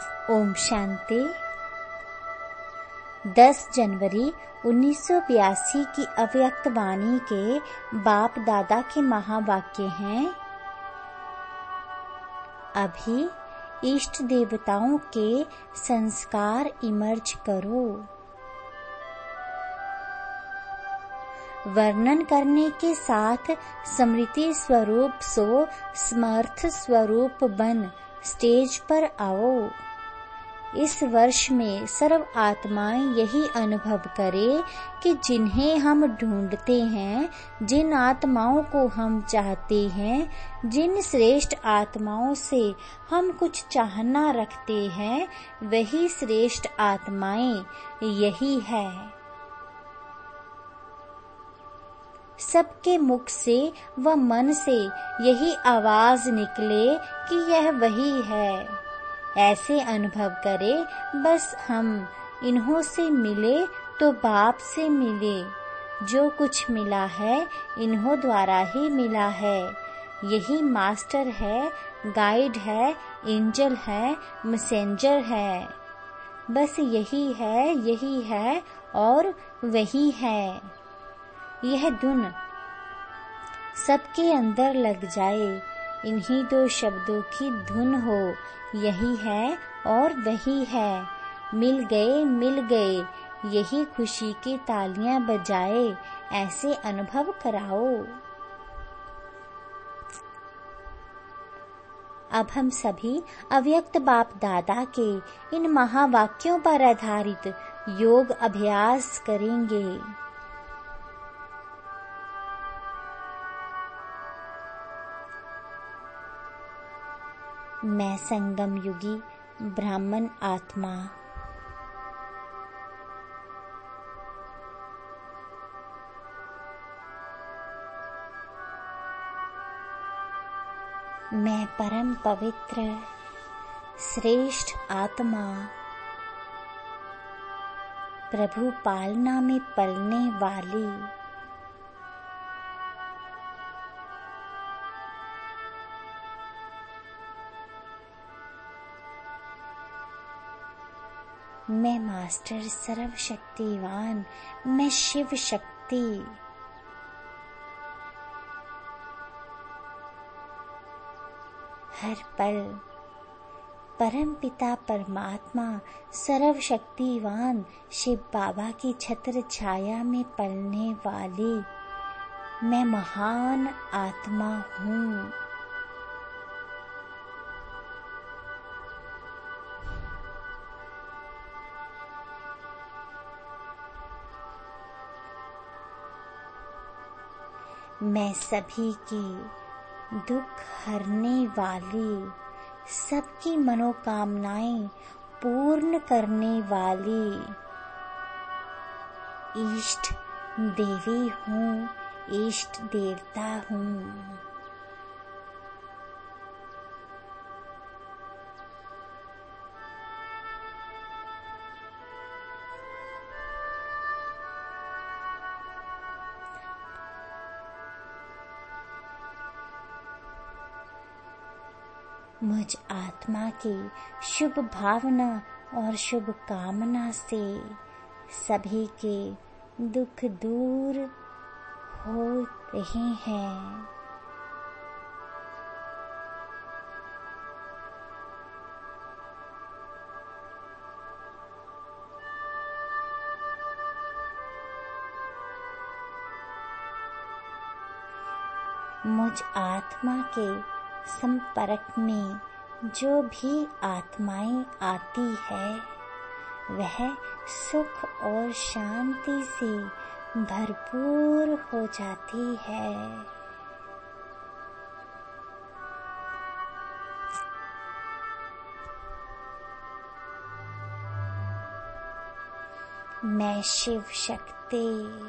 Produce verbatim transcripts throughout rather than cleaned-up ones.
ओम शांति। दस जनवरी उन्नीस सौ बयासी की अव्यक्त वाणी के बाप दादा के महावाक्य हैं। अभी इष्ट देवताओं के संस्कार इमर्ज करो। वर्णन करने के साथ स्मृति स्वरूप सो समर्थ स्वरूप बन स्टेज पर आओ। इस वर्ष में सर्व आत्माएं यही अनुभव करें कि जिन्हें हम ढूंढते हैं, जिन आत्माओं को हम चाहते हैं, जिन श्रेष्ठ आत्माओं से हम कुछ चाहना रखते हैं, वही श्रेष्ठ आत्माएं यही है। सबके मुख से व मन से यही आवाज निकले कि यह वही है। ऐसे अनुभव करे, बस हम इन्हों से मिले तो बाप से मिले। जो कुछ मिला है इन्हों द्वारा ही मिला है। यही मास्टर है, गाइड है, एंजल है, मैसेंजर है। बस यही है, यही है और वही है। यह धुन सबके अंदर लग जाए। इन्हीं दो शब्दों की धुन हो, यही है और वही है। मिल गए मिल गए, यही खुशी की तालियां बजाए। ऐसे अनुभव कराओ। अब हम सभी अव्यक्त बाप दादा के इन महावाक्यों पर आधारित योग अभ्यास करेंगे। मैं संगम युगी ब्राह्मण आत्मा, मैं परम पवित्र श्रेष्ठ आत्मा, प्रभु पालना में पलने वाली, मैं मास्टर सर्वशक्तिवान, मैं शिव शक्ति, हर पल परम पिता परमात्मा सर्वशक्तिवान शिव बाबा की छत्र छाया में पलने वाली मैं महान आत्मा हूँ। मैं सभी की दुख हरने वाली, सबकी मनोकामनाएं पूर्ण करने वाली इष्ट देवी हूँ, इष्ट देवता हूँ। मुझ आत्मा की शुभ भावना और शुभ कामना से सभी के दुख दूर हो रहे हैं। मुझ आत्मा के संपर्क में जो भी आत्माएं आती है, वह सुख और शांति से भरपूर हो जाती है। मैं शिव शक्ति,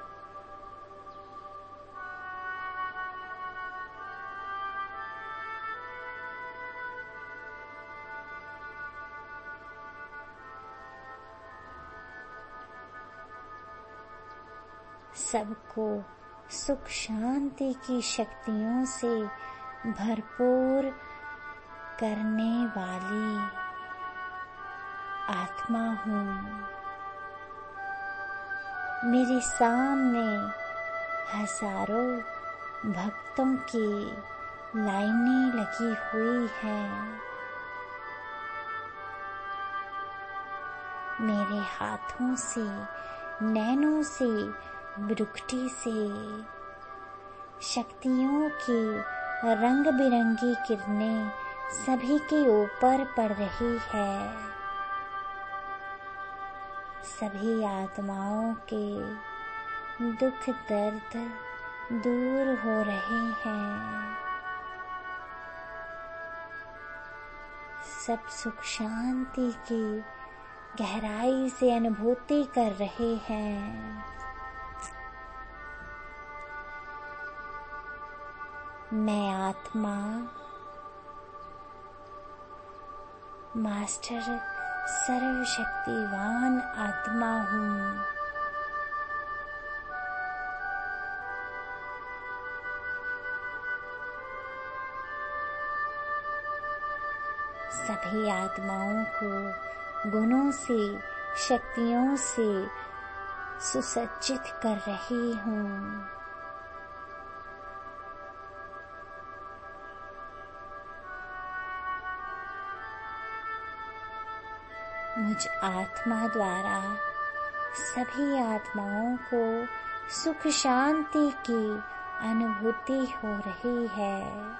सबको सुख शांति की शक्तियों से भरपूर करने वाली आत्मा हूँ। मेरे सामने हजारों भक्तों की लाइनें लगी हुई हैं। मेरे हाथों से, नैनों से, भ्रुकुटी से शक्तियों की रंग बिरंगी किरणें सभी के ऊपर पड़ रही है। सभी आत्माओं के दुख दर्द दूर हो रहे हैं। सब सुख शांति की गहराई से अनुभूति कर रहे हैं। मैं आत्मा मास्टर सर्वशक्तिवान आत्मा हूँ। सभी आत्माओं को गुणों से, शक्तियों से सुसज्जित कर रही हूँ। मुझ आत्मा द्वारा सभी आत्माओं को सुख शांति की अनुभूति हो रही है।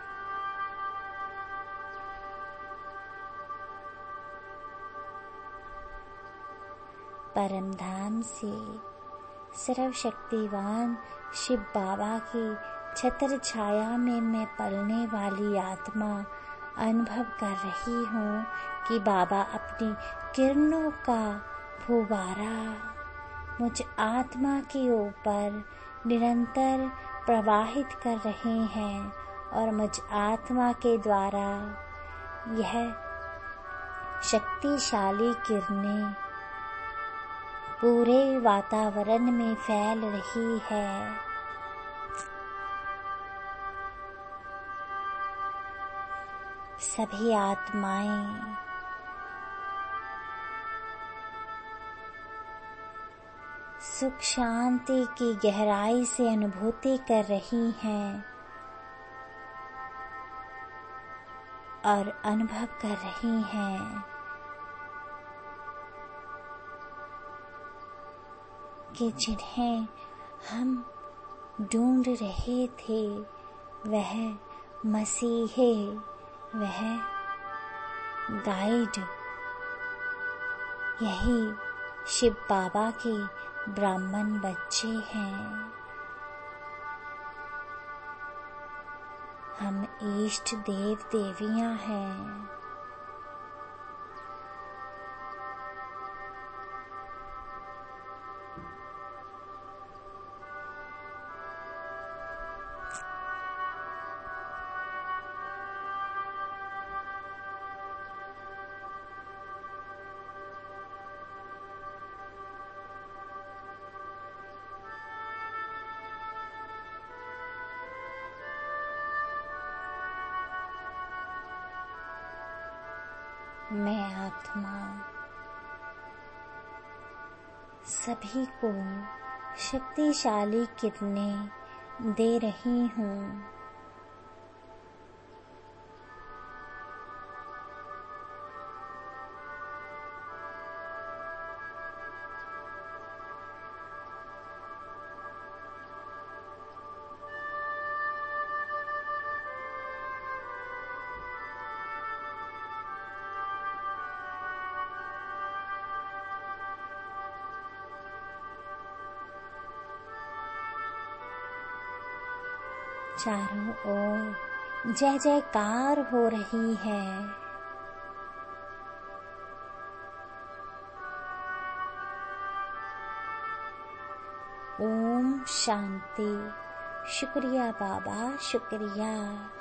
परम धाम से सर्वशक्तिवान शिव बाबा की छत्र छाया में मैं पलने वाली आत्मा अनुभव कर रही हूँ कि बाबा अपनी किरणों का फुवारा मुझ आत्मा के ऊपर निरंतर प्रवाहित कर रहे हैं और मुझ आत्मा के द्वारा यह शक्तिशाली किरणें पूरे वातावरण में फैल रही है। सभी आत्माएं सुख शांति की गहराई से अनुभूति कर रही हैं और अनुभव कर रही हैं कि जिन्हें हम ढूंढ रहे थे वह मसीहे, वह गाइड, यही शिव बाबा के ब्राह्मण बच्चे हैं। हम इष्ट देव देवियां हैं। मैं आत्मा सभी को शक्तिशाली किरणें दे रही हूँ। चारों ओर जय जयकार हो रही है। ओम शांति। शुक्रिया बाबा, शुक्रिया।